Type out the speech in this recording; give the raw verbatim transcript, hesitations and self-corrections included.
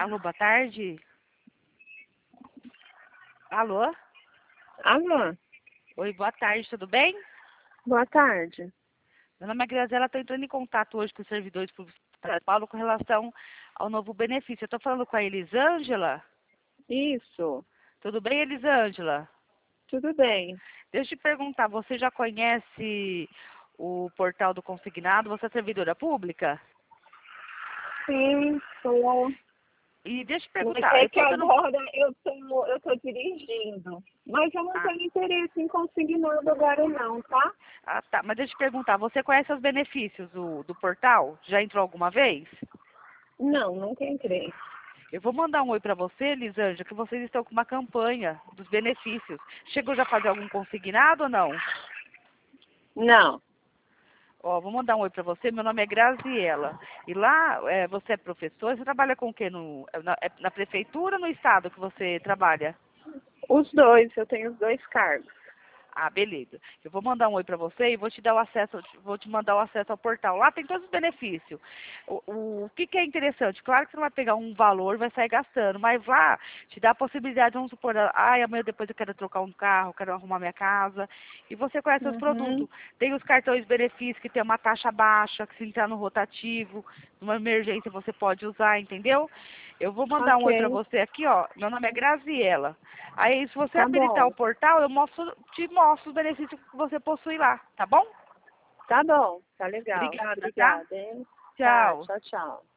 Alô, boa tarde. Alô? Alô, Oi, boa tarde, tudo bem? boa tarde. Meu nome é Graziela, estou entrando em contato hoje com os servidores públicos de São Paulo com relação ao novo benefício. Eu estou falando com a Elisângela. Isso, Tudo bem, Elisângela? tudo bem. Deixa eu te perguntar, você já conhece o portal do Consignado? Você é servidora pública? Sim, sou. E deixa eu te Mas perguntar, eu é que estou dando... agora eu tô, eu tô dirigindo. Mas eu não Ah, tenho interesse em conseguir nada agora não, tá? ah, tá, mas deixa eu te perguntar, você conhece os benefícios do, do portal? Já entrou alguma vez? Não, nunca entrei. Eu vou mandar um oi para você, Elisângela, que vocês estão com uma campanha dos benefícios. Chegou já a fazer algum consignado ou não? Não, Ó, vou mandar um oi para você. Meu nome é Graziela. E lá, é, você é professor? Você trabalha com o quê? No, é na, é na prefeitura ou no estado que você trabalha? os dois, eu tenho os dois cargos. Ah, beleza. Eu vou mandar um oi para você e vou te dar o acesso, vou te mandar o acesso ao portal. Lá tem todos os benefícios. O, o, o que, que é interessante? Claro que você não vai pegar um valor e vai sair gastando, mas lá te dá a possibilidade, vamos supor, ai, amanhã depois eu quero trocar um carro, quero arrumar minha casa. E você conhece os Uhum, produtos. Tem os cartões benefícios que tem uma taxa baixa, que se entrar no rotativo, numa emergência você pode usar, entendeu? Eu vou mandar um oi para ok, você aqui, ó. Meu nome é Graziela. Aí, se você tá habilitar o bom, portal, eu mostro, te mostro os benefícios que você possui lá, tá bom? tá bom, tá legal. Obrigada, tá? Obrigada, hein? Tá, Tchau. tchau, tchau.